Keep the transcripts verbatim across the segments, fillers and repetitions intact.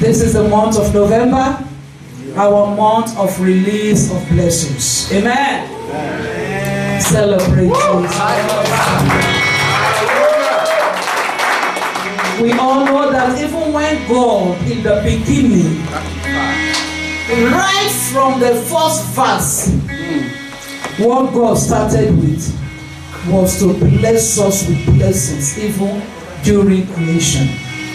This is the month of November, our month of release of blessings. Amen. Amen. Celebrate Jesus. We all know that even when God, in the beginning, right from the first verse, what God started with was to bless us with blessings, even during creation.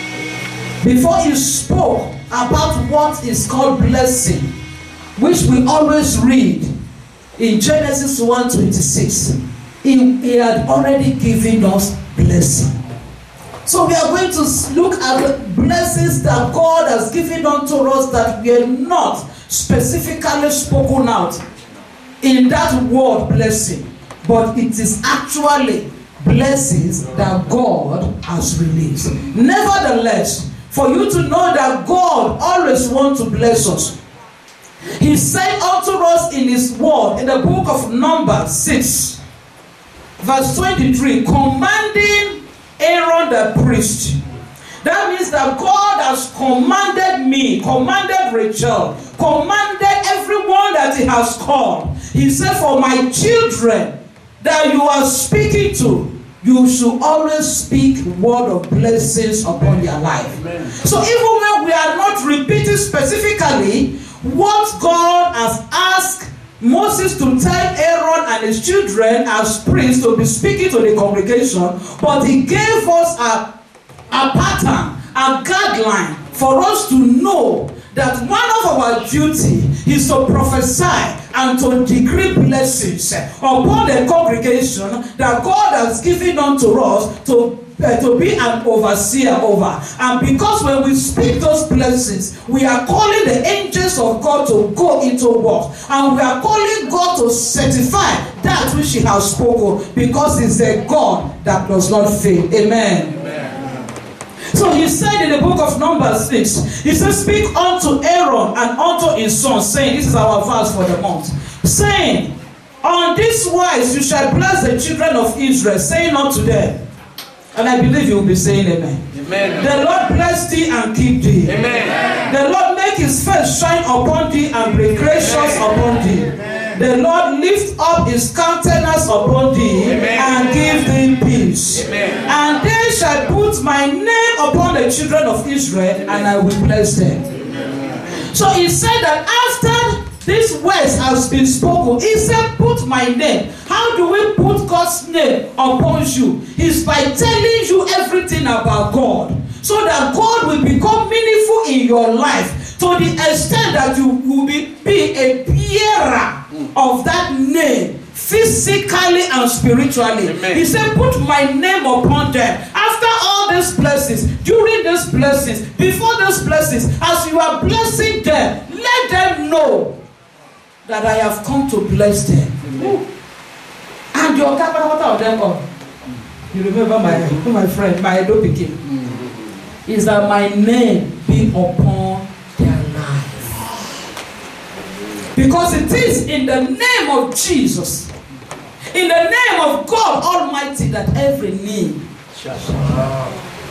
Before He spoke about what is called blessing, which we always read in Genesis one twenty-six, he, he had already given us blessing. So we are going to look at the blessings that God has given unto us that were not specifically spoken out in that word blessing, but it is actually blessings that God has released. Nevertheless, for you to know that God always wants to bless us, He said unto us in His word in the book of Numbers six, verse twenty-three, commanding Aaron the priest. That means that God has commanded me, commanded Rachel, commanded everyone that He has called. He said, for my children that you are speaking to, you should always speak word of blessings upon their life. Amen. So even when we are not repeating specifically what God has asked Moses to tell Aaron and his children as priests to be speaking to the congregation, but he gave us a a pattern, a guideline for us to know that one of our duty is to prophesy and to decree blessings upon the congregation that God has given unto us to, uh, to be an overseer over. And because when we speak those blessings, we are calling the angels of God to go into work, and we are calling God to certify that which He has spoken, because He's a God that does not fail. Amen. Amen. So He said in the book of Numbers six, He said, speak unto Aaron and unto his sons, saying, this is our verse for the month, saying, on this wise you shall bless the children of Israel, saying unto them, and I believe you will be saying amen. Amen. The Lord bless thee and keep thee. Amen. The Lord make His face shine upon thee and be gracious amen. Upon thee. Amen. The Lord lift up His countenance upon thee amen. And give thee peace. Amen. And they shall put my name upon the children of Israel, amen. And I will bless them. Amen. So He said that after this words has been spoken, He said, put my name. How do we put God's name upon you? It's by telling you everything about God, so that God will become meaningful in your life to the extent that you will be, be a bearer of that name, physically and spiritually. Amen. He said, put my name upon them. After all these blessings, during these blessings, before these blessings, as you are blessing them, let them know that I have come to bless them. Amen. And your capital, what are them all? You remember my, my friend, my Edo Pikin, mm-hmm. is that my name be upon their life. Because it is in the name of Jesus, in the name of God Almighty, that every knee shall bow.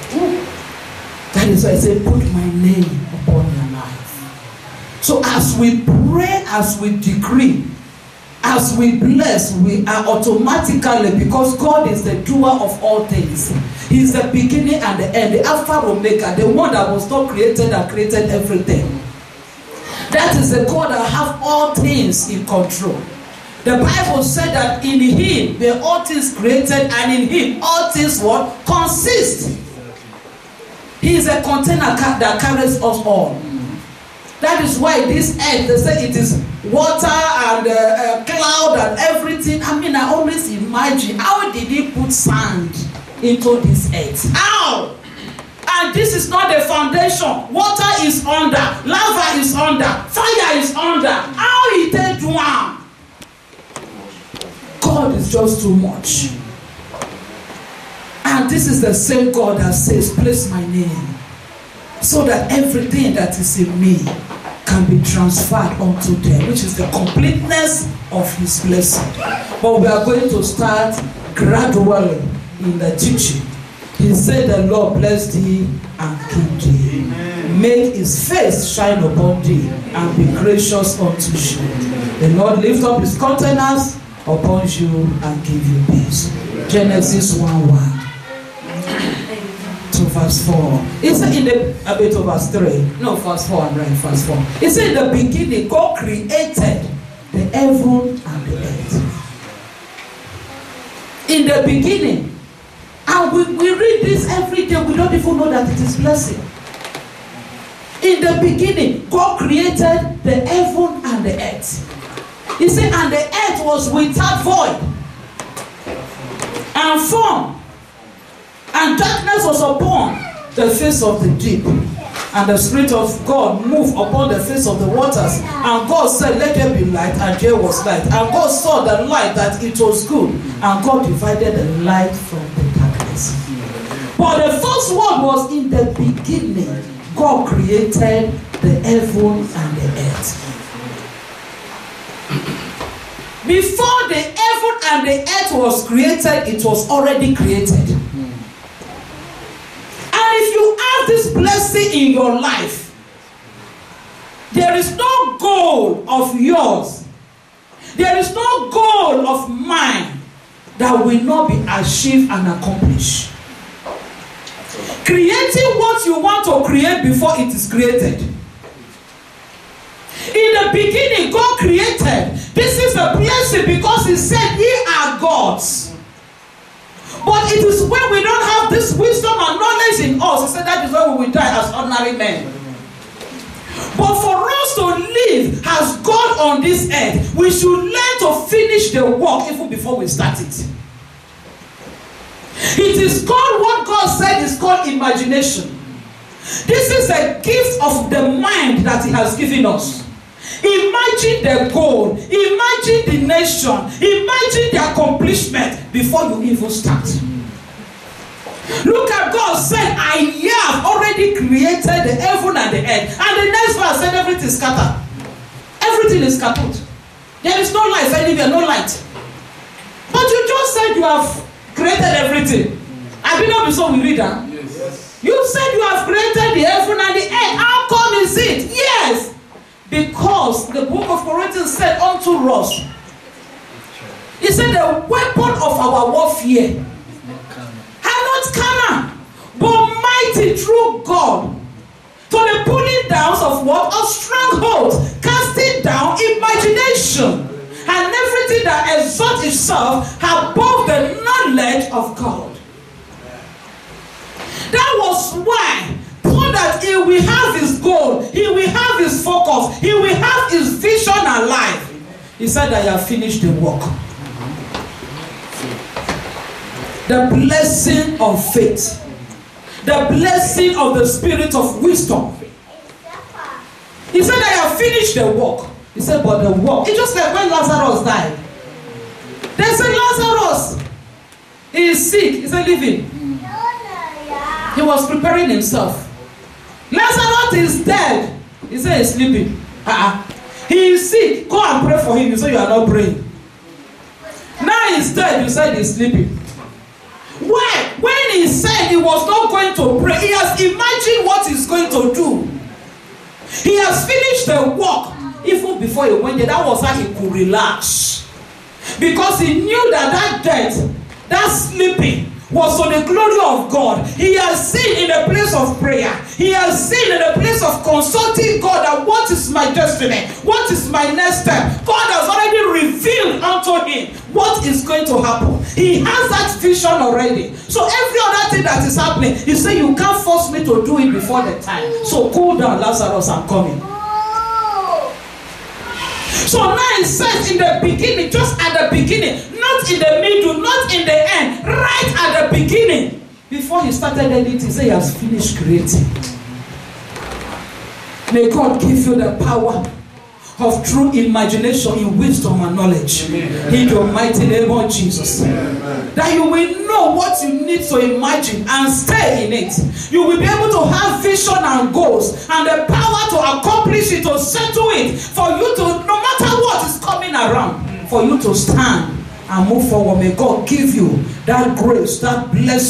That is why I say, put my name upon their life. So as we pray, as we decree, as we bless, we are automatically, because God is the doer of all things. He is the beginning and the end, the Alpha Omega, the one that was not created and created everything. That is the God that have all things in control. The Bible said that in Him were all things created, and in Him all things what? Consist. He is a container that carries us all. That is why this earth, they say it is water and uh, uh, cloud and everything. I mean, I always imagine, how did He put sand into this earth? How? And this is not the foundation. Water is under, lava is under, fire is under. How He did one? God is just too much. And this is the same God that says, place my name, so that everything that is in me can be transferred unto them, which is the completeness of His blessing. But we are going to start gradually in the teaching. He said, the Lord bless thee and keep thee. Amen. make his face shine upon thee, and be gracious unto you. The Lord lift up his countenance upon you and give you peace. Genesis one one to verse four. It's in the a bit of verse three. No, verse four and right, verse four. It's in the beginning, God created the heaven and the earth. In the beginning. And we, we read this every day, we don't even know that it is blessing. In the beginning, God created the heaven and the earth. He said, and the earth was without void and form, and darkness was upon the face of the deep, and the Spirit of God moved upon the face of the waters. And God said, let there be light, and there was light. And God saw the light that it was good, and God divided the light from the darkness. But the first word was, in the beginning, God created the heaven and the earth. Before the heaven and the earth was created, it was already created. And if you have this blessing in your life, there is no goal of yours, there is no goal of mine that will not be achieved and accomplished. Creating what you want to create before it is created. In the beginning, God created. This is a blessing because he said, ye are gods. But it is when we don't have this wisdom and knowledge in us, he said, that is why we will die as ordinary men. But for us to live as God on this earth, we should learn to finish the work even before we start it. It is called, what God said is called imagination. This is a gift of the mind that he has given us. Imagine the goal, imagine the nation, imagine the accomplishment before you even start. Look at God said, I have already created the heaven and the earth. And the next verse said everything is scattered. Everything is scattered. There is no life anywhere, no light. But you just said you have created everything. I did not be so we read that. Yes. You said you have created the heaven and the earth. How come is it? Yes. Because the book of Corinthians said unto us, he said the weapon of our warfare are not carnal, but mighty through God to the pulling down of what? Of strongholds, casting down imagination and everything that exalts itself above the knowledge of God. That was why, so that he will have his goal, he will have his focus, he will have his vision alive. He said, I have finished the work. The blessing of faith, the blessing of the spirit of wisdom. He said, I have finished the work. He said, but the work, it's just like when Lazarus died. They said, Lazarus, he is sick. He said, living. He was preparing himself. Lazarus is dead. He said, he's sleeping. Uh-uh. He is sick. Go and pray for him. You say you are not praying. Now he's dead. You said he's sleeping. Why? When he said he was not going to pray, he has imagined what he's going to do. He has finished the work. Even before he went there, that was how he could relax. Because he knew that that death, that sleeping, was to the glory of God. He has seen in the place of prayer. He has seen in the place of consulting God that what is my destiny? What is my next step? God has already revealed unto him what is going to happen. He has that vision already. So every other thing that is happening, he said, you can't force me to do it before the time. So cool down, Lazarus, I'm coming. So now it says in the beginning, just at the beginning, not in the middle, not in the end, right at the beginning. Before he started anything, he said he has finished creating. May God give you the power of true imagination in wisdom and knowledge. Amen. In the mighty name of Jesus. Amen. That you will know what you need to imagine and stay in it. You will be able to have vision and goals and the power to accomplish it, to settle it, for you to, no matter what is coming around, for you to stand and move forward. May God give you that grace, that blessing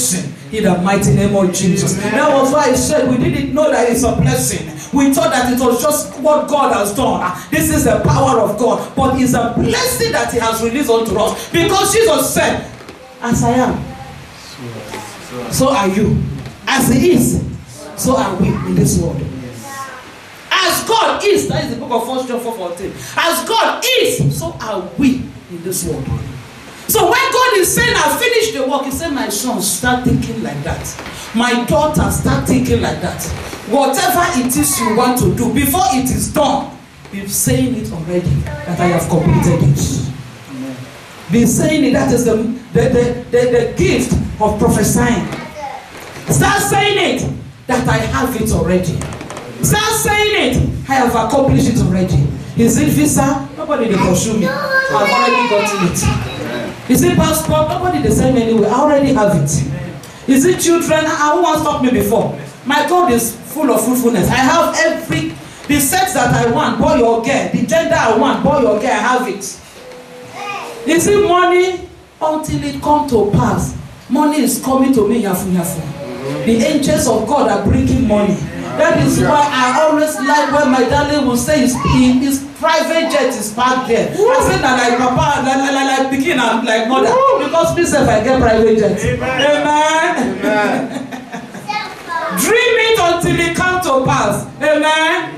In the mighty name of Jesus. That was why I said we didn't know that it's a blessing. We thought that it was just what God has done. This is the power of God. But it's a blessing that He has released unto us. Because Jesus said, as I am, so are you. As He is, so are we in this world. As God is, that is the book of First John four fourteen. As God is, so are we in this world. So when God is saying, I finished the work, He said, my son, start thinking like that. My daughter, start thinking like that. Whatever it is you want to do, before it is done, be saying it already, that I have completed it. Amen. Be saying it, that is the, the, the, the, the gift of prophesying. Start saying it, that I have it already. Start saying it, I have accomplished it already. Is it visa? Nobody they pursue me. I've already gotten it. Is it passport? Nobody they send me anyway. I already have it. Is it children? Who wants to stop me before? My God is full of fruitfulness. I have every, the sex that I want, boy or girl. The gender I want, boy or girl, I have it. Is it money? Until it come to pass. Money is coming to me, yafu yafu. The angels of God are bringing money. That is why I always like when my darling will say his, his private jet is parked there. I say that like papa, like, like, like pikin and like mother. Because please if I get private jet. Amen. Amen. Dream it until it come to pass. Amen.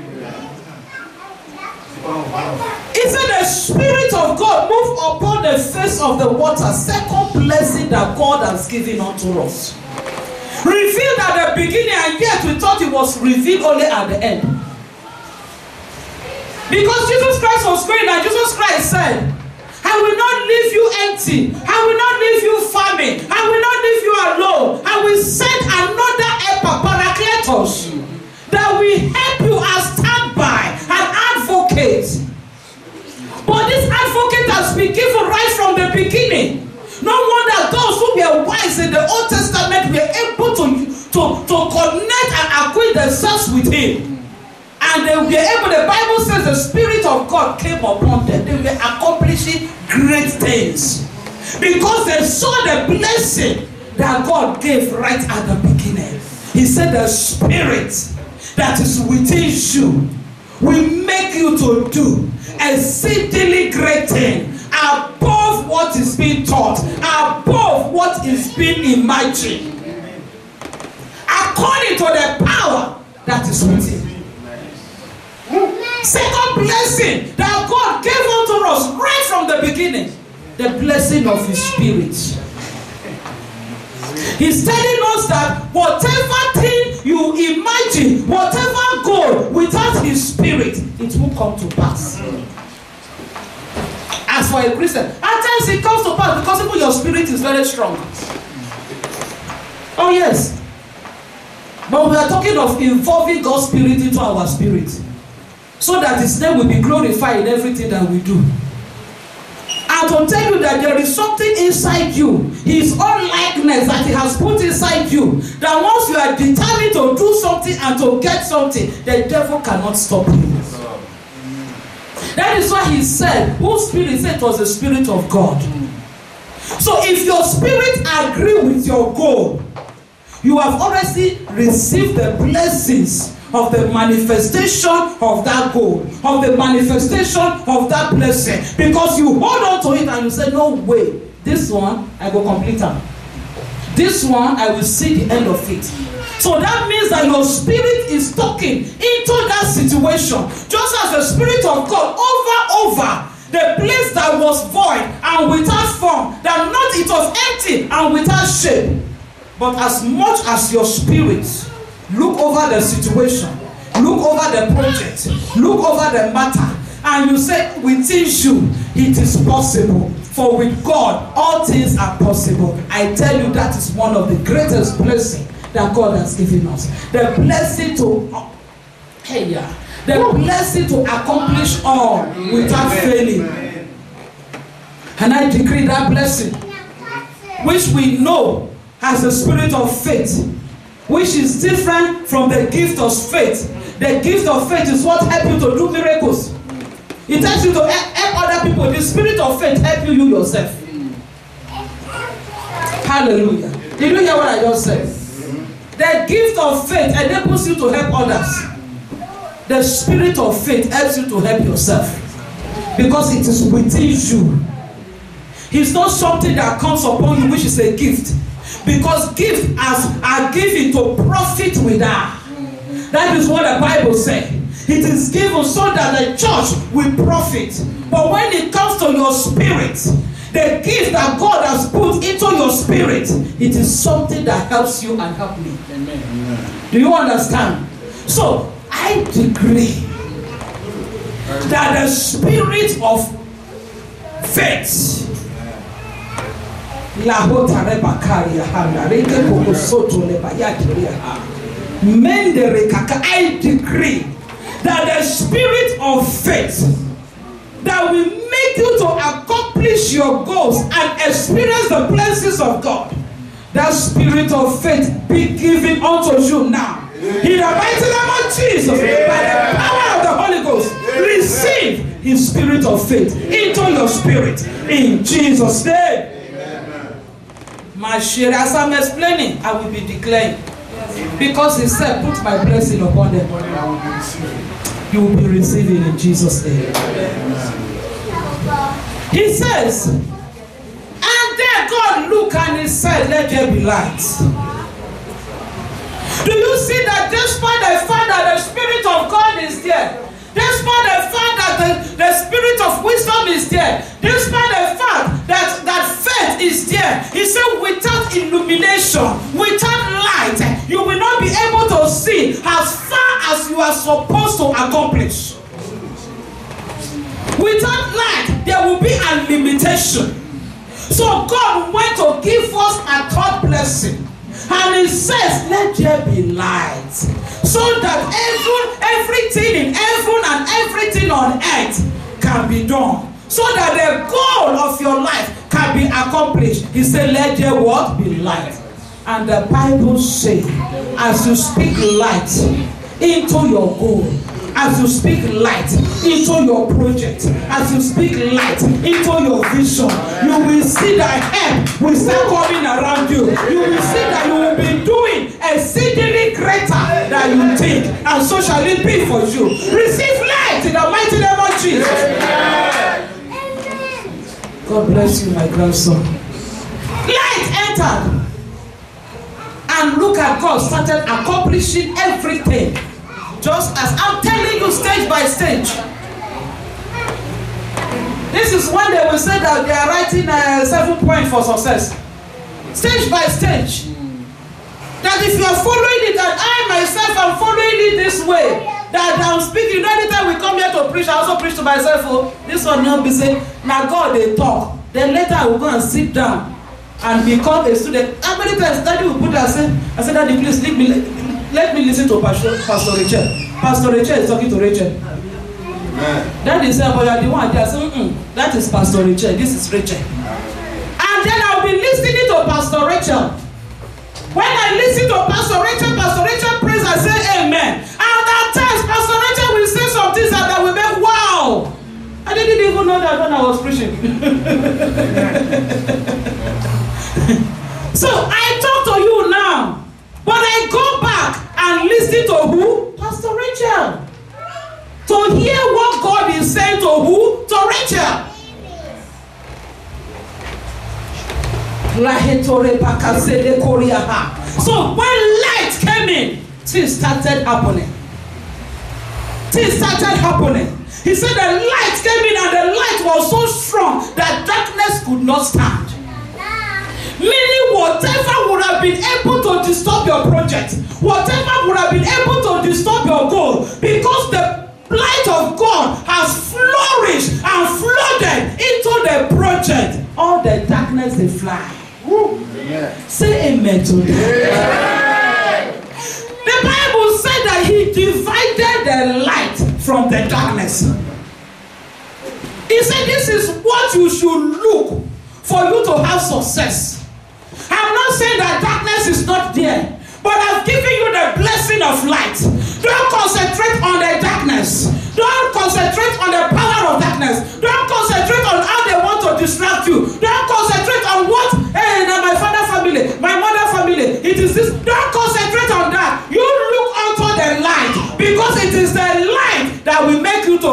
He said the Spirit of God moved upon the face of the water. Second blessing that God has given unto us. Revealed at the beginning, and yet we thought it was revealed only at the end. Because Jesus Christ was going, and Jesus Christ said, I will not leave you empty. I will not leave you famine. I will not leave you alone. I will send another helper, Paracletos, that will help you as standby, an advocate. But this advocate has been given right from the beginning. No wonder those who were wise in the Old Testament were able to, to, to connect and acquaint themselves with Him. And they were able, the Bible says the Spirit of God came upon them. They were accomplishing great things. Because they saw the blessing that God gave right at the beginning. He said the Spirit that is within you will make you to do exceedingly great things. Above what is being taught, above what is being imagined, according to the power that is within. Second blessing that God gave unto us right from the beginning, the blessing of His Spirit. He's telling us that whatever thing you imagine, whatever goal, without His Spirit, it will come to pass. As for a Christian, at times it comes to pass because even your spirit is very strong. Oh yes. But we are talking of involving God's Spirit into our spirit, so that His name will be glorified in everything that we do. And to tell you that there is something inside you, His own likeness that He has put inside you, that once you are determined to do something and to get something, the devil cannot stop you. That is why He said, whose spirit said it was the Spirit of God. So if your spirit agree with your goal, you have already received the blessings of the manifestation of that goal, of the manifestation of that blessing. Because you hold on to it and you say, no way, this one I will complete it. This one I will see the end of it. So that means that your spirit is talking into that situation. Just as the Spirit of God over over the place that was void and without form, that not it was empty and without shape. But as much as your spirit look over the situation, look over the project, look over the matter, and you say within you it is possible. For with God all things are possible. I tell you that is one of the greatest blessings that God has given us. The blessing to uh, hey yeah, the blessing to accomplish all without failing. And I decree that blessing, which we know has the spirit of faith, which is different from the gift of faith. The gift of faith is what helps you to do miracles. It helps you to help other people. The spirit of faith helps you, you yourself. Hallelujah. Did you hear what I just said? The gift of faith enables you to help others. The spirit of faith helps you to help yourself. Because it is within you. It's not something that comes upon you which is a gift. Because gifts are given to profit with her. That is what the Bible says. It is given so that the church will profit. But when it comes to your spirit, the gift that God has put into your spirit, it is something that helps you and help me. Amen. Do you understand? So, I decree that the spirit of faith, I decree that the spirit of faith that will make you to accomplish your goals and experience the blessings of God, that spirit of faith be given unto you now. In the mighty name of Jesus, by the power of the Holy Ghost, receive his spirit of faith into your spirit. In Jesus' name. My share, as I'm explaining, I will be declaring. Because he said, put my blessing upon them. You will be receiving in Jesus' name. He says, and then God looked and he said, let there be light. Do you see that despite the fact that the Spirit of God is there, despite the fact that the, the Spirit of wisdom is there, despite the fact that, that faith is there, he said without illumination, without light, you will not be able to see as far as you are supposed to accomplish. Without light, there will be a limitation. So God went to give us a third blessing. And he says, let there be light. So that every, everything in heaven and everything on earth can be done. So that the goal of your life can be accomplished. He said, let there what? Be light. And the Bible says, as you speak light into your goal, as you speak light into your project, as you speak light into your vision, you will see that help will start coming around you. You will see that you will be doing exceedingly greater than you think, and so shall it be for you. Receive light in the mighty name of Jesus. God bless you, my grandson. Light entered, and look at God started accomplishing everything. Just as I'm telling you, stage by stage. This is when they will say that they are writing a seven point for success. Stage by stage. That if you are following it, that I myself am following it this way, that I'm speaking. You know, anytime we come here to preach, I also preach to myself. Oh, this one now be saying, now God they talk. Then later I will go and sit down and become a student. How many times Daddy will put that say, I said, Daddy, please leave me. Let me listen to Pastor, Pastor Rachel. Pastor Rachel is talking to Rachel. Amen. That is uh, but you are the one there. So, mm, that is Pastor Rachel. This is Rachel. And then I'll be listening to Pastor Rachel. When I listen to Pastor Rachel, Pastor Rachel prays and say Amen. And at times Pastor Rachel will say some things that will make wow. I didn't even know that when I was preaching. So I talk to you now. But I go back and listen to who? Pastor Rachel. To hear what God is saying to who? To Rachel. So when light came in, things started happening. Things started happening. He said the light came in and the light was so strong that darkness could not stand. Meaning whatever would have been able to disturb your project, whatever would have been able to disturb your goal, because the light of God has flourished and flooded into the project, all the darkness they fly. Yeah. Say amen to that. Yeah. The Bible said that he divided the light from the darkness. He said this is what you should look for you to have success. I'm not saying that darkness is not there, but I've given you the blessing of light. Don't concentrate on the darkness. Don't concentrate on the power of darkness. Don't concentrate on how they want to distract you. Don't concentrate on what, hey, now my father family, my mother family.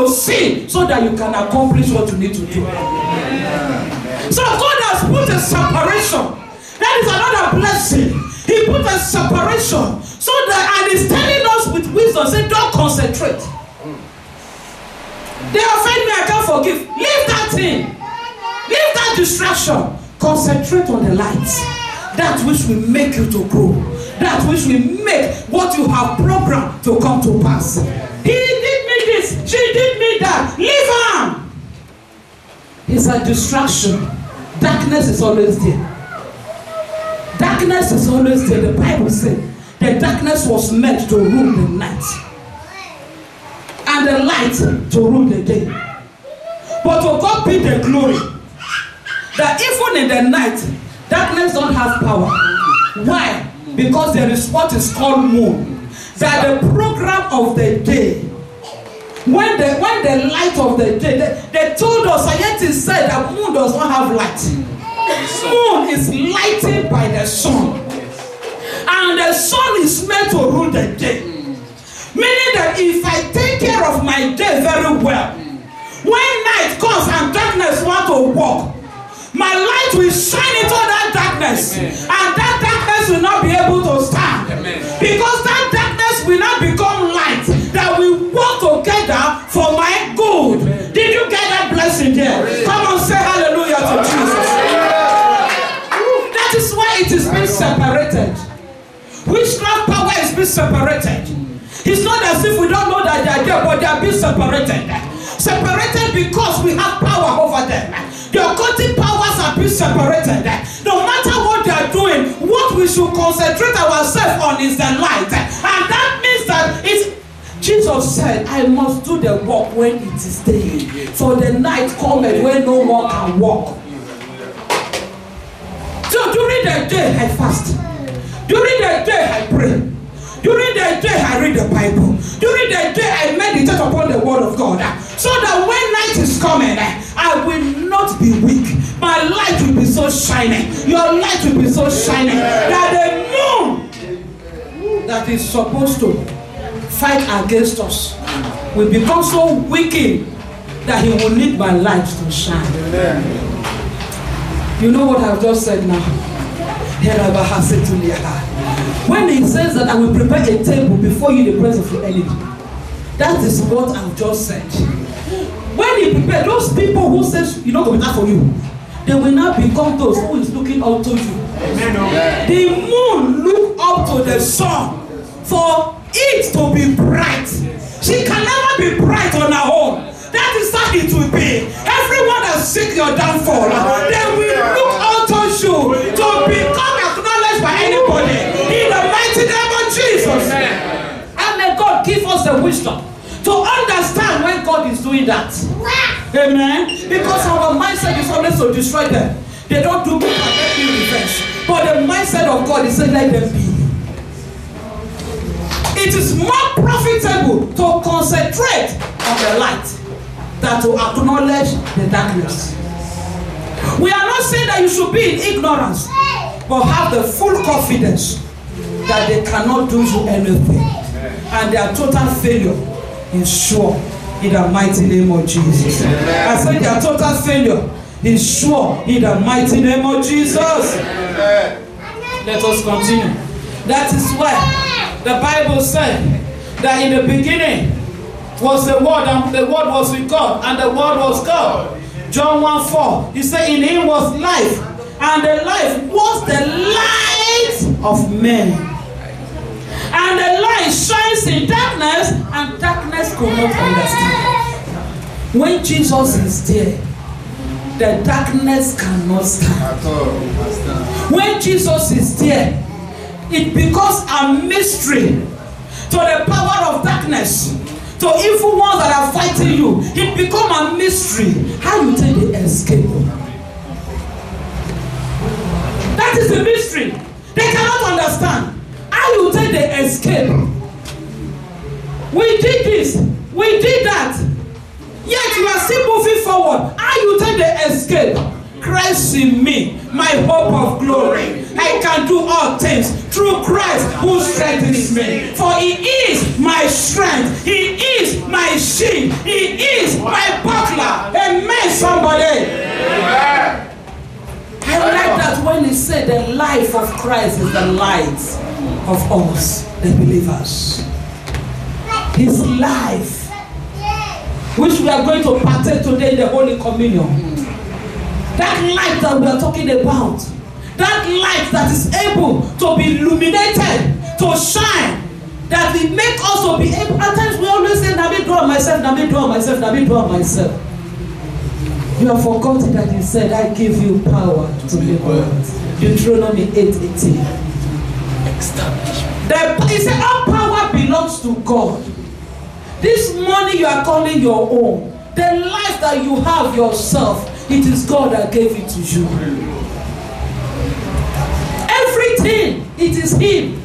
to see so that you can accomplish what you need to do. So God has put a separation. That is another blessing. He put a separation so that, and He's telling us with wisdom, say, don't concentrate. They offend me, I can't forgive. Leave that thing. Leave that distraction. Concentrate on the light. That which will make you to grow. That which will make what you have programmed to come to pass. He did me this. She did me that. Leave her. It's a distraction. Darkness is always there. Darkness is always there. The Bible said the darkness was meant to rule the night, and the light to rule the day. But to God be the glory that even in the night, darkness don't have power. Why? Because there is what is called moon. That the program of the day, when the when the light of the day, they, they told us, scientists said that moon does not have light. Moon is lighted by the sun, and the sun is meant to rule the day. Meaning that if I take care of my day very well, when night comes and darkness want to walk, my light will shine into that darkness. Amen. And that darkness will not be able to stand. Amen. Because that darkness will not become light, that we work together for my good. Amen. Did you get that blessing there? Amen. Come on, say hallelujah to Jesus. That is why it is being separated. Witchcraft power is being separated. It's not as if we don't know that they are there, but they are being separated. Separated because we have power over them. The occultic powers are being separated. No matter what they are doing, what we should concentrate ourselves on is the light. And that means that it's Jesus said, I must do the work when it is day. For the night cometh when no one can walk. So during the day I fast. During the day I pray. During the day I read the Bible. During the day I meditate upon the word of God. So that when night is coming, I will not be weak. My light will be so shining. Your light will be so shining. That the moon that is supposed to fight against us will become so wicked that he will need my light to shine. You know what I've just said now? When he says that I will prepare a table before you in the presence of your enemy, that is what I've just said. When he prepared, those people who says you know go better for you, they will now become those who is looking up to you. Amen. The moon look up to the sun for it to be bright. She can never be bright on her own. That is how it will be. Everyone that seek your downfall, they will look up to you to become acknowledged by anybody. In the mighty name of Jesus. Amen. And may God give us the wisdom to understand when God is doing that. Amen. Because our mindset is always to destroy them. They don't do good and let me revenge. But the mindset of God is to let them be. It is more profitable to concentrate on the light than to acknowledge the darkness. We are not saying that you should be in ignorance, but have the full confidence that they cannot do you anything. And their total failure is sure in the mighty name of Jesus. Amen. I said their total failure is sure in the mighty name of Jesus. Amen. Let us continue. That is why the Bible said that in the beginning was the Word, and the Word was with God, and the Word was God. John one four, he said in him was life, and the life was the light of men. And the light shines in darkness, and darkness could not understand. When Jesus is there, the darkness cannot stand. When Jesus is there, it becomes a mystery to the power of darkness, to evil ones that are fighting you. It becomes a mystery how you take the escape. That is the mystery. They cannot understand. How you take the escape? We did this, we did that, yet you are still moving forward. How you take the escape? Christ in me, my hope of glory. I can do all things through Christ who strengthens me. For he is my strength. He is my shield. He is my buckler. Amen, somebody. Amen. I like that when he said the life of Christ is the light of us, the believers. His life, which we are going to partake today in the Holy Communion. That light that we are talking about, that light that is able to be illuminated, to shine, that will make us to be able. At times we always say, "Let me draw myself, let me draw myself, let me draw myself." You have forgotten that he said, "I give you power to make worlds." Deuteronomy eight eighteen. The, he said, all power belongs to God. This money you are calling your own, the life that you have yourself, it is God that gave it to you. Everything, it is him.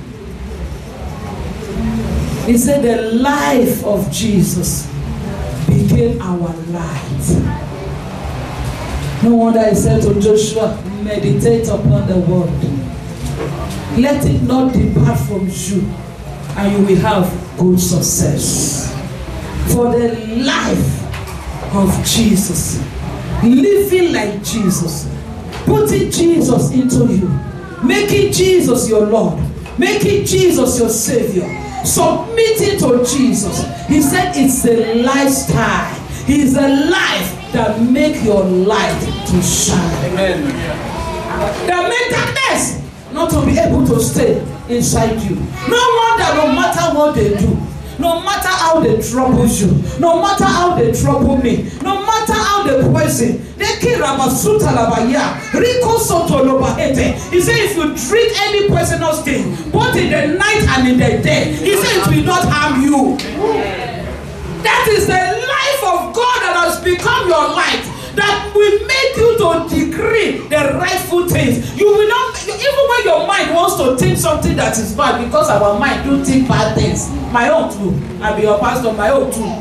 He said the life of Jesus became our light. No wonder he said to Joshua, meditate upon the word. Let it not depart from you, and you will have good success. For the life of Jesus, living like Jesus, putting Jesus into you, making Jesus your Lord, making Jesus your Savior, submitting to Jesus. He said it's a lifestyle. It's a life that make your light to shine. Amen. That make darkness not to be able to stay inside you. No wonder, no matter what they do, no matter how they trouble you, no matter how they trouble me, no matter how they poison, they kill Rabasuta Labaya, Rico Soto Lobahete. He said, if you drink any poisonous thing, both in the night and in the day, he said it will not harm you. That is the life of God that has become your light, that will make you to decree the rightful things. You will not, even when your mind wants to think something that is bad, because our mind do think bad things. My own too. I be your pastor, my own too.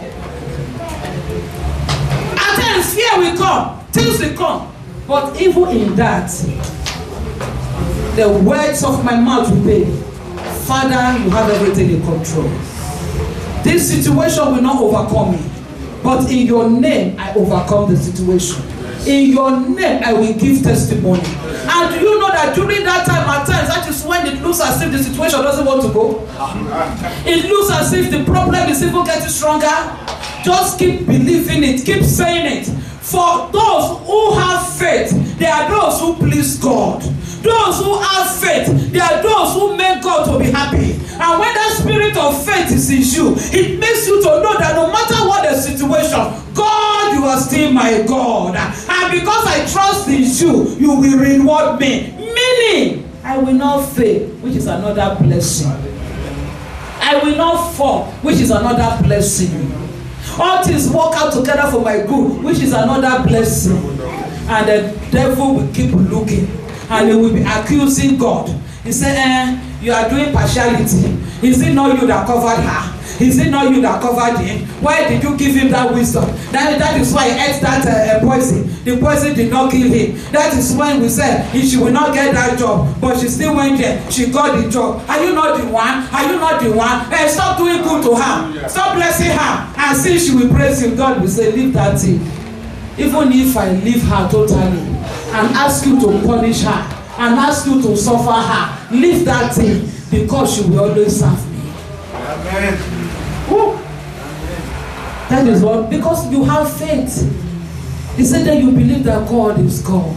At times fear will come, things will come. But even in that, the words of my mouth will be, Father, you have everything in control. This situation will not overcome me. But in your name, I overcome the situation. In your name, I will give testimony. And do you know that during that time, at times, that is when it looks as if the situation doesn't want to go. It looks as if the problem is even getting stronger. Just keep believing it. Keep saying it. For those who have faith, they are those who please God. Those who have faith, they are those who make God to be happy. And when that spirit of faith is in you, it makes you to know that no matter what the situation, God, you are still my God. And because I trust in you, you will reward me. Meaning, I will not fail, which is another blessing. I will not fall, which is another blessing. All things work out together for my good, which is another blessing. And the devil will keep looking, and he will be accusing God. He said, eh, you are doing partiality. Is it not you that covered her? Is it not you that covered him? Why did you give him that wisdom? That, that is why he ate that uh, poison. The poison did not kill him. That is when we said, if she will not get that job, but she still went there, she got the job. Are you not the one? Are you not the one? Hey, stop doing good to her. Stop blessing her. And see, she will praise you. God will say, leave that thing. Even if I leave her totally and ask you to punish her and ask you to suffer her, leave that thing, because she will always serve me. Amen. Woo. That is what, because you have faith. He said that you believe that God is God.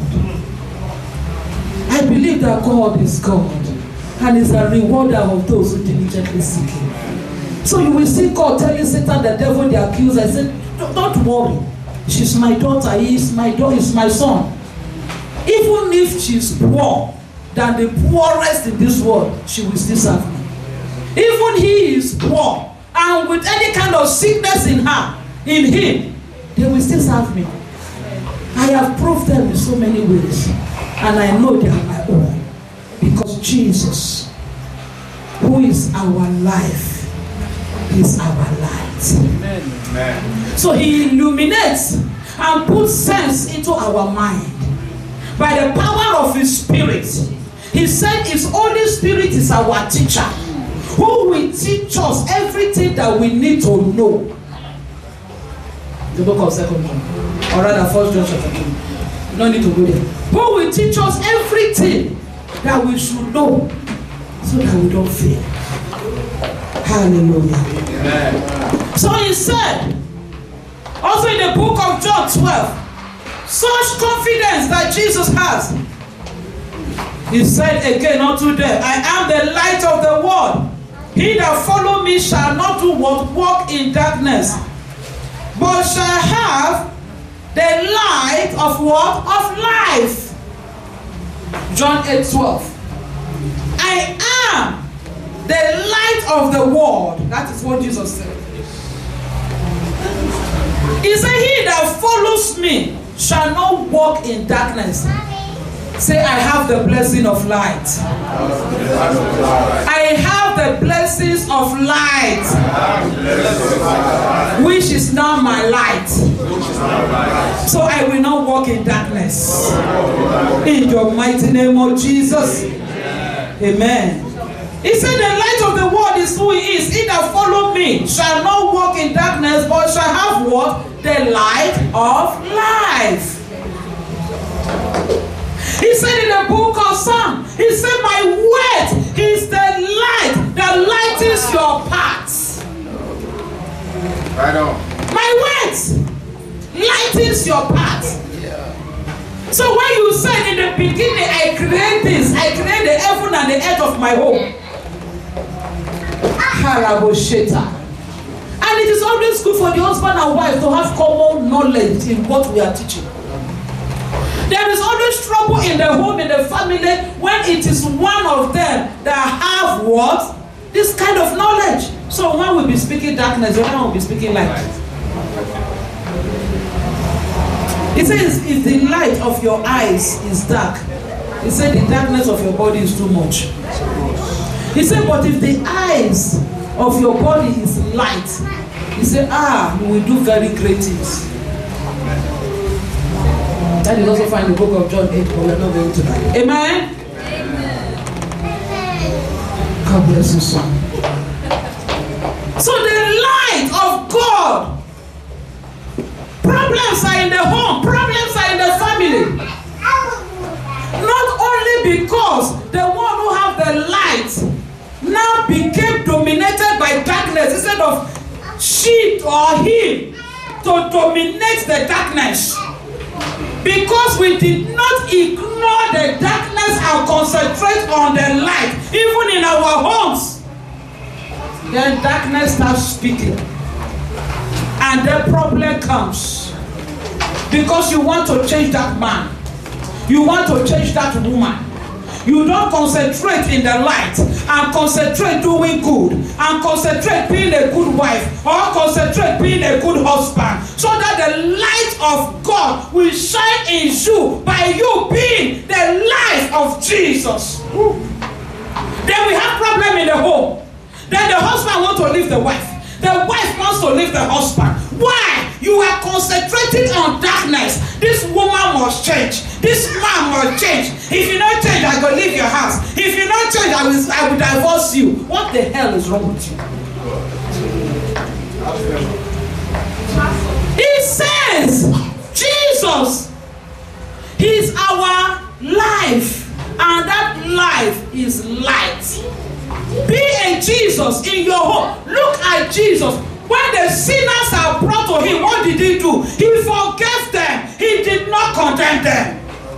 I believe that God is God, and is a rewarder of those who diligently seek him. So you will see God telling Satan, the devil, the accuser, I said, don't worry. She's my daughter, he is my daughter, is my son. Even if she's poor than the poorest in this world, she will still serve me. Even he is poor, and with any kind of sickness in her, in him, they will still serve me. I have proved them in so many ways, and I know they are my own, because Jesus, who is our life, is our light. Amen. Amen. So he illuminates and puts sense into our mind. by the power of his spirit. He said his Holy Spirit is our teacher, who will teach us everything that we need to know. The book of Second John, or rather First John chapter two. You don't need to go there. Who will teach us everything that we should know, so that we don't fear. Hallelujah. Amen. So he said, also in the book of John twelve, such confidence that Jesus has. He said again unto them, I am the light of the world. He that follow me shall not do what? Walk in darkness, but shall have the light of what? Of life. John eight twelve. I am the light of the world. That is what Jesus said. He said, he that follows me shall not walk in darkness. Say, I have the blessing of light. I have the blessings of light, which is now my light. So I will not walk in darkness. In your mighty name of Jesus. Amen. He said, the light of the world is who he is. He that follow me shall not walk in darkness, but shall have what? The light of life. He said in the book of Psalms, he said, my word is the light that lightens your paths. Right on. My words lightens your path. So when you said in the beginning, I create this, I create the heaven and the earth of my home. And it is always good for the husband and wife to have common knowledge in what we are teaching. There is always trouble in the home, in the family, when it is one of them that have what? This kind of knowledge. So one will be speaking darkness, the other one will be speaking light. It says, if the light of your eyes is dark, he said the darkness of your body is too much. He said, but if the eyes of your body is light, he said, ah, you will do very great things. That is also found in the book of John eight, but we are not going to that. Amen? Amen. God bless you, son. So the light of God. Problems are in the home. Problems are in the family. Not only because the one who have the light now became dominated by darkness instead of she or him to dominate the darkness. Because we did not ignore the darkness and concentrate on the light, even in our homes. Then darkness starts speaking. And the problem comes. Because you want to change that man. You want to change that woman. You don't concentrate in the light and concentrate doing good and concentrate being a good wife or concentrate being a good husband, so that the light of God will shine in you by you being the life of Jesus. Ooh. Then we have problem in the home. Then the husband wants to leave the wife. The wife wants to leave the husband. Why? You are concentrating on darkness. This woman must change. This man must change. If you don't change, I will leave your house. If you don't change, I will, I will divorce you. What the hell is wrong with you? He says, Jesus is our life, and that life is light. Be a Jesus in your home. Look at Jesus. When the sinners are brought to him, what did he do? He forgave them. He did not condemn them.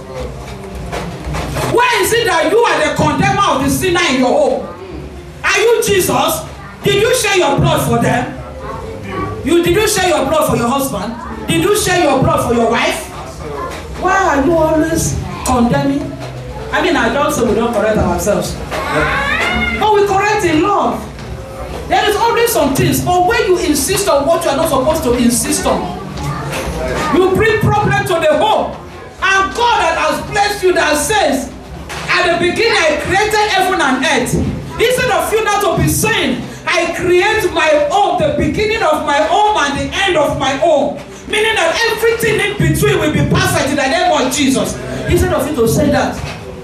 Why is it that you are the condemner of the sinner in your home? Are you Jesus? Did you share your blood for them? You did you share your blood for your husband? Did you share your blood for your wife? Why are you always condemning? I mean, I don't say we don't correct ourselves. But we correct in love. There is always some things, but when you insist on what you are not supposed to insist on, you bring problem to the home. And God that has blessed you, that says, at the beginning I created heaven and earth. Instead of you not to be saying, I create my own, the beginning of my own and the end of my own. Meaning that everything in between will be perfect in the name of Jesus. Instead of you to say that,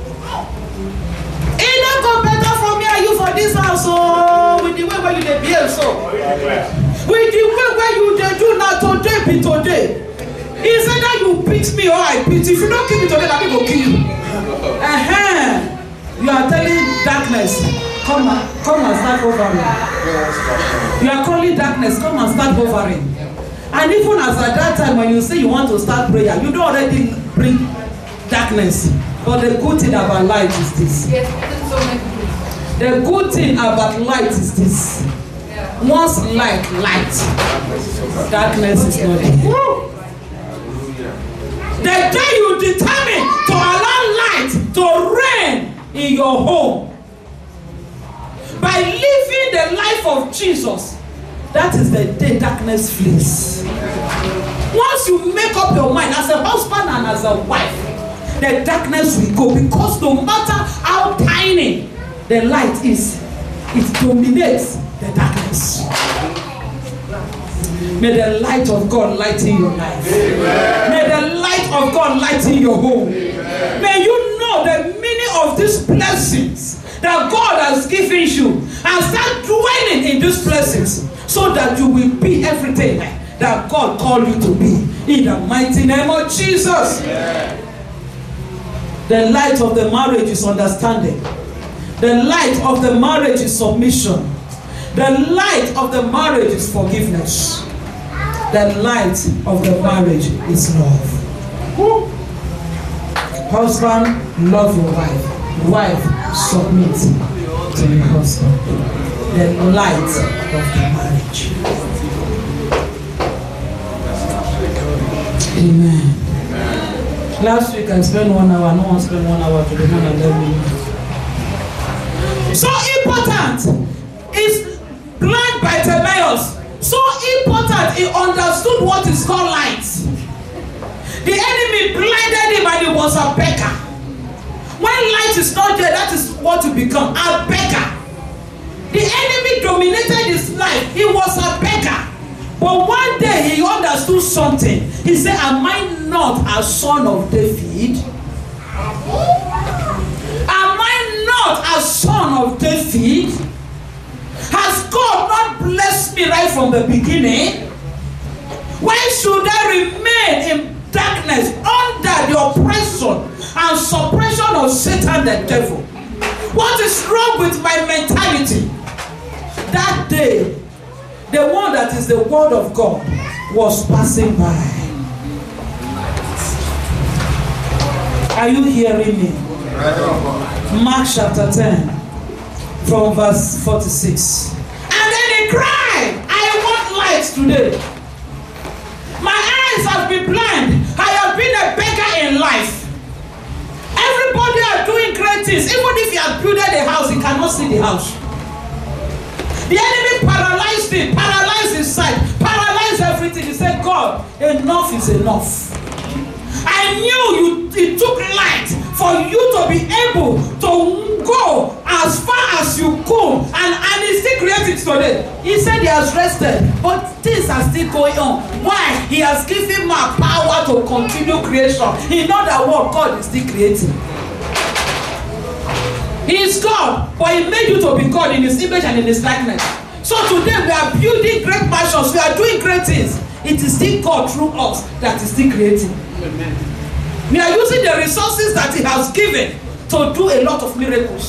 it don't go better for me and you for this house, oh, with the way where you dey behave so. With the way where you dey do now today be today. It's either you beat me or I beat you. If you don't kill me today, I will kill you. Uh-huh. You are telling darkness, come and come and start hovering. You are calling darkness, come and start hovering. And even as at that time when you say you want to start prayer, you don't already bring darkness. But the good thing about light is this. Yes, so many The good thing about light is this. yeah. Once light, light, darkness is not there. The day you determine to allow light to reign in your home by living the life of Jesus, that is the day darkness flees. Once you make up your mind as a husband and as a wife, the darkness will go, because no matter how tiny the light is, it dominates the darkness. May the light of God lighten your life. Amen. May the light of God lighten your home. Amen. May you know the meaning of these blessings that God has given you and start dwelling in these blessings so that you will be everything that God called you to be. In the mighty name of Jesus. Amen. The light of the marriage is understanding. The light of the marriage is submission. The light of the marriage is forgiveness. The light of the marriage is love. Woo. Husband, love your wife. Wife, submit to your husband. The light of the marriage. Amen. Amen. Last week I spent one hour. No one spent one hour to the man and eleven minutes. So important is blind Bartimaeus. So important, he understood what is called light. The enemy blinded him and he was a beggar. When light is not there, that is what you become, a beggar. The enemy dominated his life. He was a beggar. But one day he understood something. He said, am I not a son of David? Am I not a son of David? Has God not blessed me right from the beginning? Why should I remain in darkness under the oppression and suppression of Satan the devil? What is wrong with my mentality? That day, the one that is the word of God was passing by. Are you hearing me? Mark chapter ten from verse forty-six. And then he cried, I want light today. My eyes have been blind. I have been a beggar in life. Everybody are doing great things. Even if he has built a house, he cannot see the house. The enemy paralyzed him, paralyzed his sight, paralyzed everything. He said, God, enough is enough. I knew you, it took light for you to be able to go as far as you could, and, and he still created today. He said he has rested, but things are still going on. Why? He has given me power to continue creation. In other words, God is still creating. He is God, but he made you to be God in his image and in his likeness. So today we are building great mansions, we are doing great things. It is still God through us that is still creating. Amen. We are using the resources that he has given to do a lot of miracles.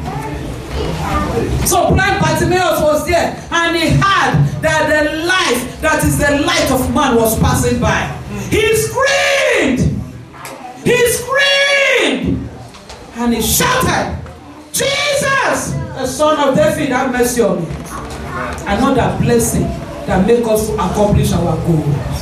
So blind Bartimaeus was there, and he heard that the light that is the light of man was passing by. He screamed! He screamed! And he shouted, Jesus, the son of David, have mercy on me. Another blessing that makes us accomplish our goals.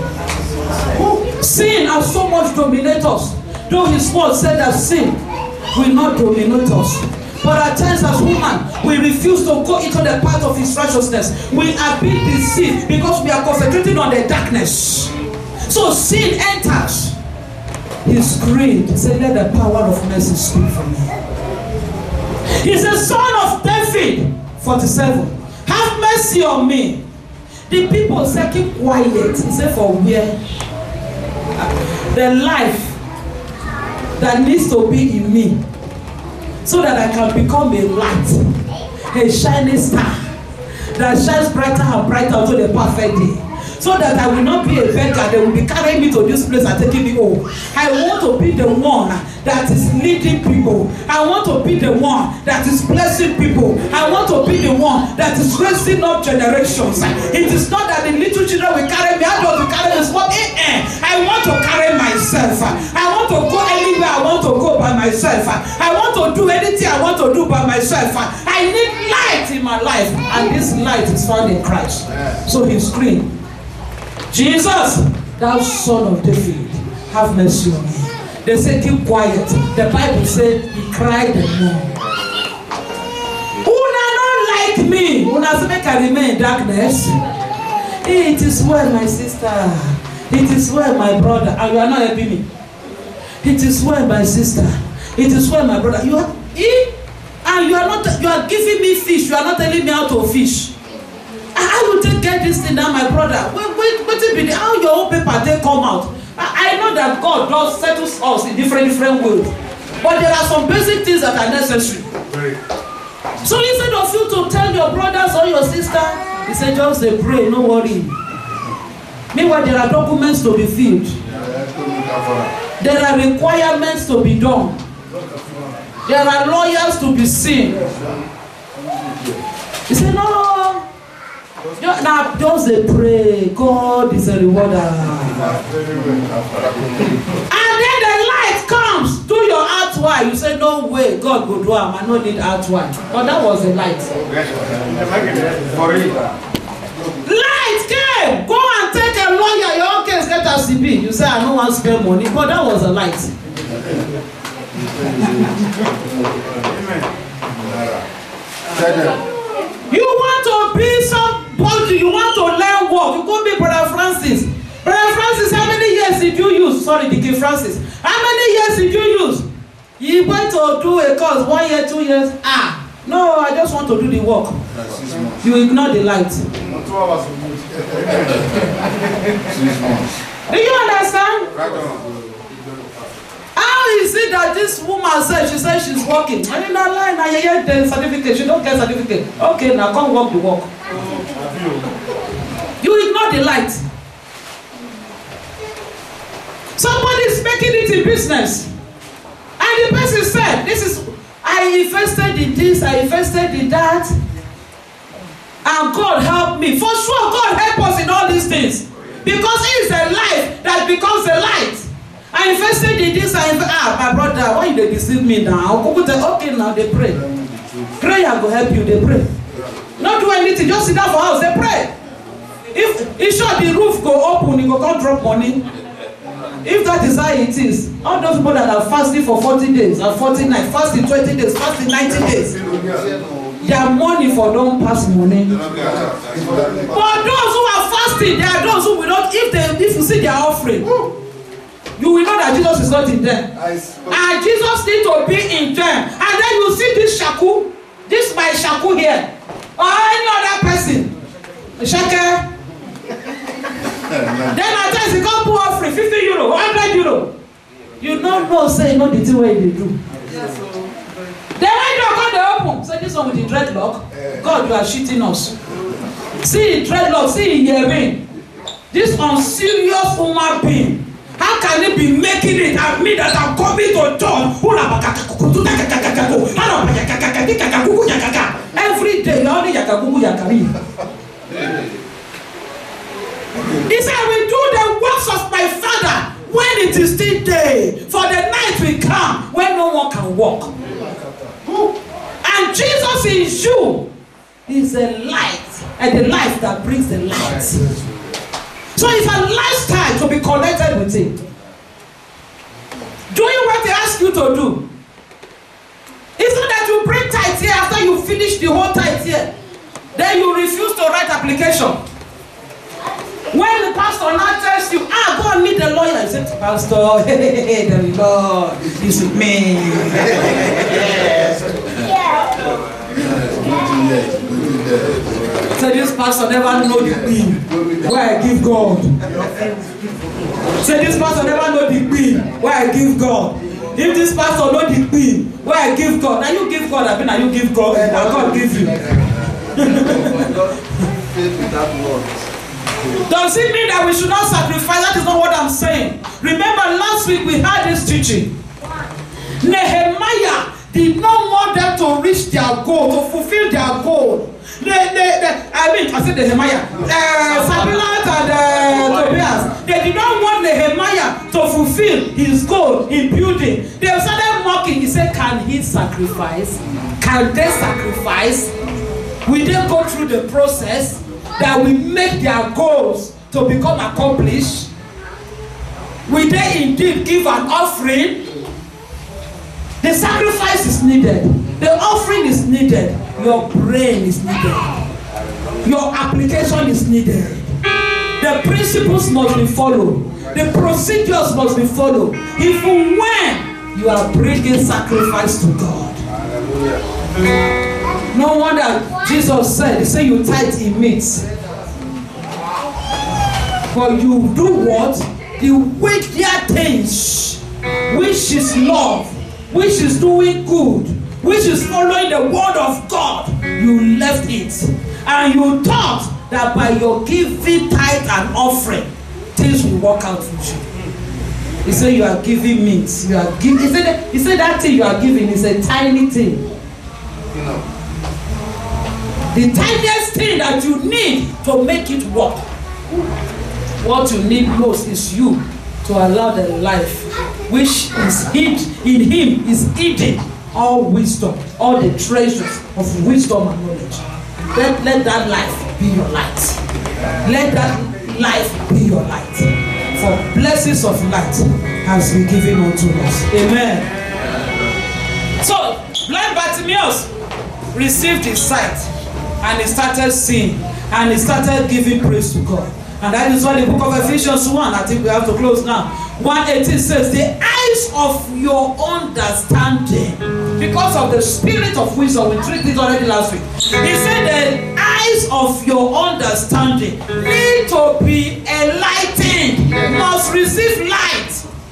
Sin has so much dominate us. Though his word said that sin will not dominate us. But at times as women, we refuse to go into the path of his righteousness. We are being deceived because we are concentrating on the darkness. So sin enters. He screamed. He said, let the power of mercy speak for me. He's the son of David. forty-seven. Have mercy on me. The people said, keep quiet. He said, for where? The life that needs to be in me so that I can become a light, a shining star that shines brighter and brighter until the perfect day. So that I will not be a beggar. They will be carrying me to this place and taking me home. I want to be the one that is leading people. I want to be the one that is blessing people. I want to be the one that is raising up generations. It is not that the little children will carry me. I want to carry this one. I want to carry myself. I want to go anywhere I want to go by myself. I want to do anything I want to do by myself. I need light in my life. And this light is found in Christ. So he screamed, Jesus, thou son of David, have mercy on me. They say, keep quiet. The Bible said he cried the more. Una not like me. Una say make I remain in darkness. Hey, it is well, my sister. It is well, my brother. And you are not helping me. It is well, my sister. It is well, my brother. You are eh? And you are not. You are giving me fish. You are not telling me how to fish. How you take get this thing now, my brother? Wait, wait, wait a minute. How your own paper they come out? I, I know that God does settle us in different different ways, but there are some basic things that are necessary. So instead of you to tell your brothers or your sister, he said just say pray, no worry. Meanwhile, there are documents to be filled. There are requirements to be done. There are lawyers to be seen. He said no. Now just they pray. God is a rewarder. And then the light comes to your heart wide. You say no way God will do it. I no need heart wide. But that was the light. Light came. Go and take a lawyer. Your own case get a C B. You say I don't want to spend money. But that was a light. You want to be somebody, you want to learn work. You go be Brother Francis. Brother Francis, how many years did you use? Sorry, Dickie Francis. How many years did you use? You went to do a course, one year, two years. Ah, no, I just want to do the work. You ignore the light. Do you understand? How is it that this woman said, she said she's working? I mean, line, I hear the certificate. She don't get certificate. Okay, now come work the work. You ignore the light. Somebody is making it in business. And the person said, this is, I invested in this, I invested in that. And God helped me. For sure, God help us in all these things. Because it is the light that becomes the light. I invested in this, I invested, ah, my brother, why they deceive me now? Okay, now they pray. Prayer will help you, they pray. Not do anything, just sit down for house, they pray. If it's sure the roof go open, you go come drop money. If that is how it is, all those people that are fasting for forty days and forty nights, fasting twenty days, fasting ninety days, their money for don't pass money. For those who are fasting, there are those who will not, if they if you see their offering, you will know that Jesus is not in them. And Jesus needs to be in them. And then you see this shaku, this my shaku here, or any other person, shaka. Then at times he come put offering fifty euro, one hundred euro. You don't know, say no the thing where they do. Then when you come they open, say this one with the dreadlock. God, you are cheating us. See dreadlock, see hearing. This unserious human being. How can it be making it and me that I'm coming to church? Every day you only yakakuku yakari. He said, we do the works of my Father when it is still day. For the night will come when no one can walk. And Jesus in you is a light, and the light that brings the light. So it's a lifestyle to be connected with Him. Doing what He asks you to do. It's not that you bring tithe here after you finish the whole tithe here. Then you refuse to write application. When the pastor now tells you, ah, go and meet the lawyer. I said, Pastor, hey, the Lord is with me. So this pastor never know the queen where I give God. So this pastor never know the queen where I give God. if this pastor no the pin wey I give God, na you give God, abi na you give God, na God give you. Does it mean that we should not sacrifice? That is not what I'm saying. Remember last week we had this teaching. Nehemiah did not want them to reach their goal, to fulfill their goal. They, they, they, I mean, I said Nehemiah, uh, Sanballat and uh, Tobias, they did not want Nehemiah to fulfill his goal in building. They started mocking. He said, can he sacrifice? Can they sacrifice? Will they go through the process that will make their goals to become accomplished? Will they indeed give an offering? The sacrifice is needed. The offering is needed. Your brain is needed. Your application is needed. The principles must be followed. The procedures must be followed. Even when you are bringing sacrifice to God. No wonder Jesus said, he said you tithe in meat. But you do what? The weightier things, which is love, which is doing good, which is following the word of God, you left it. And you thought that by your giving tithe and offering, things will work out for you. He said you are giving meat. You are giving. He said, he said that thing you are giving is a tiny thing. You know. The tiniest thing that you need to make it work. What you need most is you to allow the life which is hid in him is hidden all wisdom, all the treasures of wisdom and knowledge. Let, let that life be your light. Let that life be your light. For blessings of light has been given unto us. Amen. So, blind Bartimaeus received his sight and he started seeing and he started giving praise to God. And that is why the book of Ephesians one, I think we have to close now. one eighteen says, the eyes of your understanding, because of the spirit of wisdom, we treated it already last week. He said the eyes of your understanding need to be enlightened, must receive light,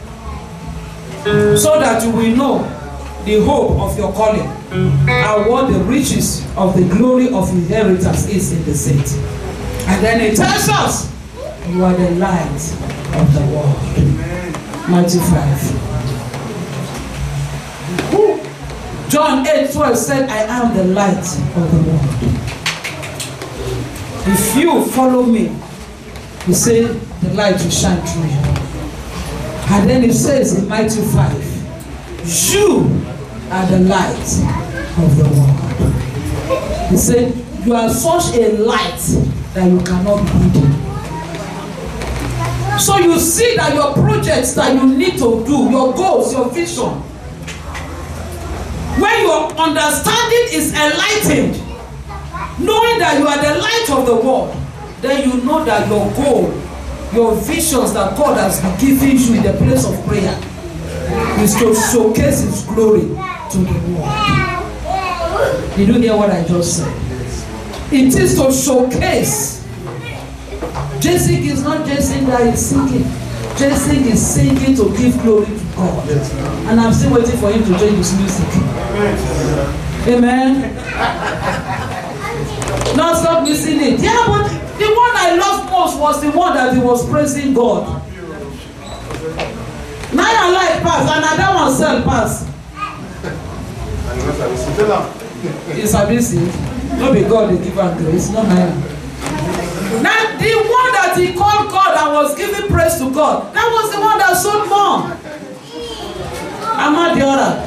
so that you will know the hope of your calling and what the riches of the glory of inheritance is in the saints. And then it tells us, you are the light of the world. Matthew five. John eight twelve said, I am the light of the world. If you follow me, he said, the light will shine through you. And then it says in Matthew five, you are the light of the world. He said, you are such a light that you cannot be hidden. So you see that your projects that you need to do, your goals, your vision, when your understanding is enlightened, knowing that you are the light of the world, then you know that your goal, your visions that God has been giving you in the place of prayer is to showcase his glory to the world. Did you hear what I just said? It is to showcase. Jason is not Jason that is singing. Jason is singing to give glory to God. And I'm still waiting for him to change his music. Amen. Not stop missing it. Yeah, but the one I loved most was the one that he was praising God. Now your life pass, and another one sell pass. It's abusive. Not be God they give her grace, not mine. Now the one that he called God and was giving praise to God, that was the one that sold more. I'm not the other.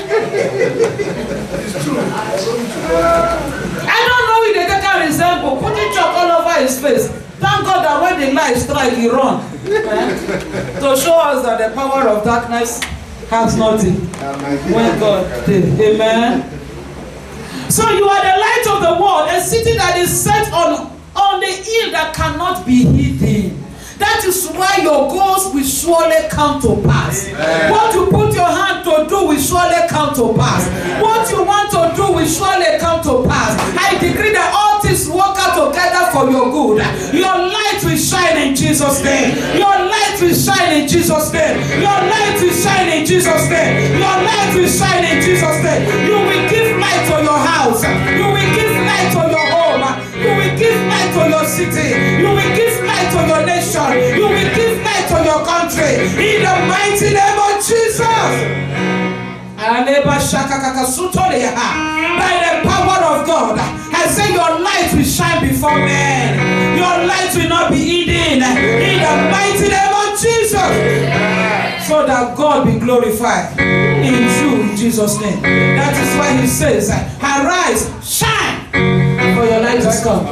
I don't know if they take a resemble, putting chalk all over his face. Thank God that when the light strike, he run. Eh? To show us that the power of darkness has nothing. When God did. Amen. So you are the light of the world, a city that is set on, on the hill that cannot be hidden. That is why your goals will surely come to pass. Amen. What you put your hand to do will surely come to pass. Amen. What you want to do will surely come to pass. I decree that all things work out together for your good. Your light will shine in Jesus' name. Your light light will shine in Jesus' name. Your light will shine in Jesus' name. Your light will shine in Jesus' name. You will give light to your house. You will give light to your home. You will give light to your city. You will give light to your nation. You will give light to your country. In the mighty name of Jesus. By the power of God, I say your light will shine before men. Your light will not be hidden. In the mighty name of Jesus. So that God be glorified in you, in Jesus' name. That is why he says, arise, shine, for your light is come.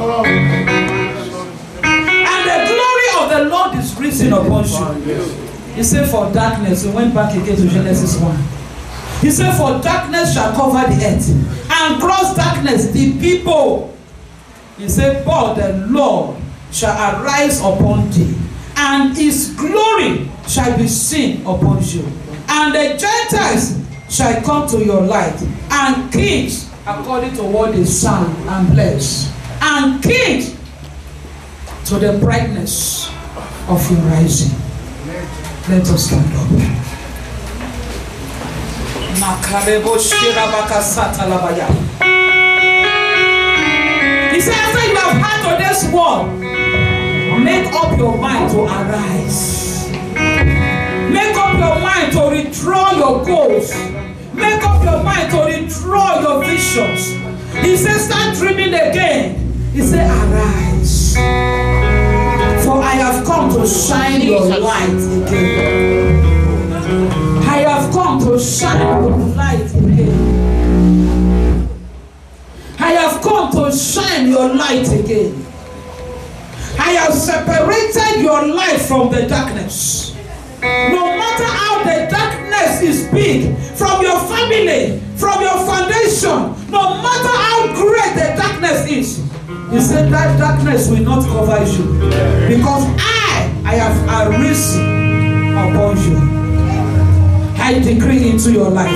And the glory of the Lord is risen upon you. He said, for darkness, we went back again to Genesis one. He said, for darkness shall cover the earth, and gross darkness the people. He said, but the Lord shall arise upon thee, and his glory shall be seen upon you. And the Gentiles shall come to your light, and kings, according to what they sang and bless, and kings to the brightness of your rising. Let us stand up. He said, after you have heard of this word, make up your mind to arise. Make up your mind to withdraw your goals. Make up your mind to withdraw your visions. He said, start dreaming again. He said, arise. For I have come to shine your light again. I have come to shine your light again. I have come to shine your light again. I have separated your light from the darkness. No matter how the darkness is big, from your family, from your foundation, no matter how great the darkness is, he said that darkness will not cover you. Because I, I have arisen upon you. I decree into your life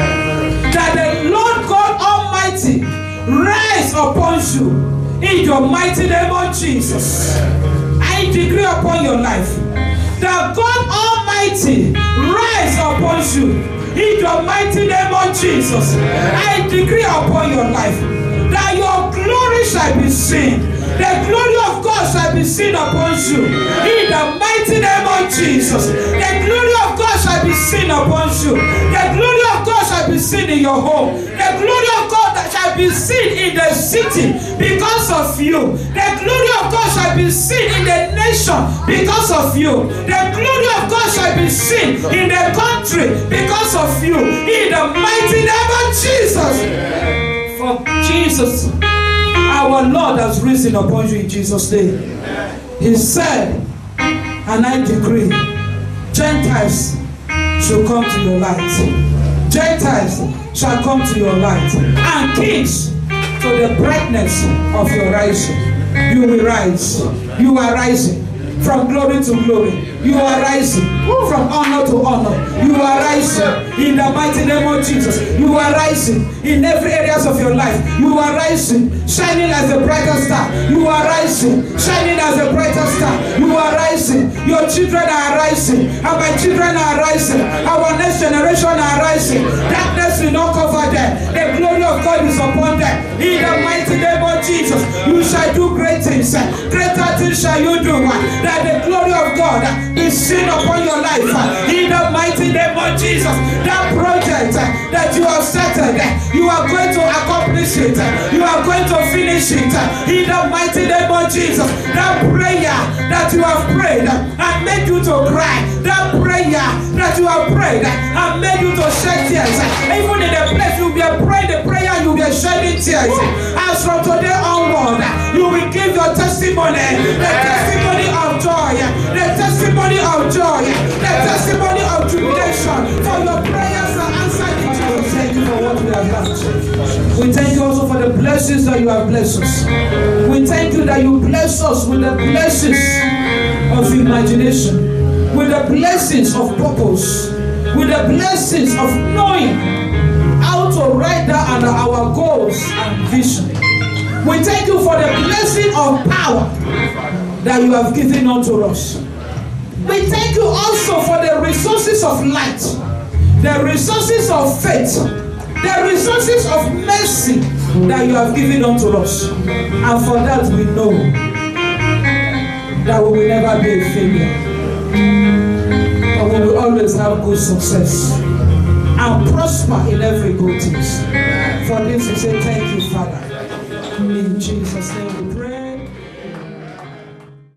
that the Lord God Almighty rise upon you in your mighty name of Jesus. I decree upon your life that God Almighty rise upon you in your mighty name of Jesus. I decree upon your life that your glory shall be seen. The glory of God shall be seen upon you in the mighty name of Jesus. The glory of God shall be seen upon you. The glory of God shall be seen in your home. The glory of God that shall be seen in the city because of you. The glory of God shall be seen in the nation because of you. The glory of God shall be seen in the country because of you. In the mighty name of Jesus. For Jesus, our Lord has risen upon you in Jesus' name. He said, and I decree, Gentiles shall come to your light. Gentiles shall come to your light. And kings to the brightness of your rising. You will rise. You are rising from glory to glory. You are rising from honor to honor. You are rising in the mighty name of Jesus. You are rising in every areas of your life. You are rising, shining as a brighter star. You are rising, shining as a brighter star. You are rising. Your children are rising. And my children are rising. Our next generation are rising. Darkness will not cover them. The glory of God is upon them. In the mighty name of Jesus, you shall do great things. Greater things shall you do. That the glory of God is seen upon your life. In the mighty name of Jesus, that project that you have started, you are going to accomplish it. You are going to finish it. In the mighty name of Jesus, that prayer that you have prayed and made you to cry, that prayer that you have prayed and made you to shed tears, even in the place you will be praying the prayer, you will be shedding tears. As from today onward, you will give your testimony, the testimony of joy, the testimony of joy, the testimony of jubilation, for your prayers are answered in Jesus. Thank you for what we have done. We thank you also for the blessings that you have blessed us. We thank you that you bless us with the blessings of imagination, with the blessings of purpose, with the blessings of knowing how to write down our goals and vision. We thank you for the blessing of power that you have given unto us. We thank you resources of light, the resources of faith, the resources of mercy that you have given unto us. And for that we know that we will never be a failure, but we will always have good success and prosper in every good thing. For this we say thank you, Father. In Jesus' name.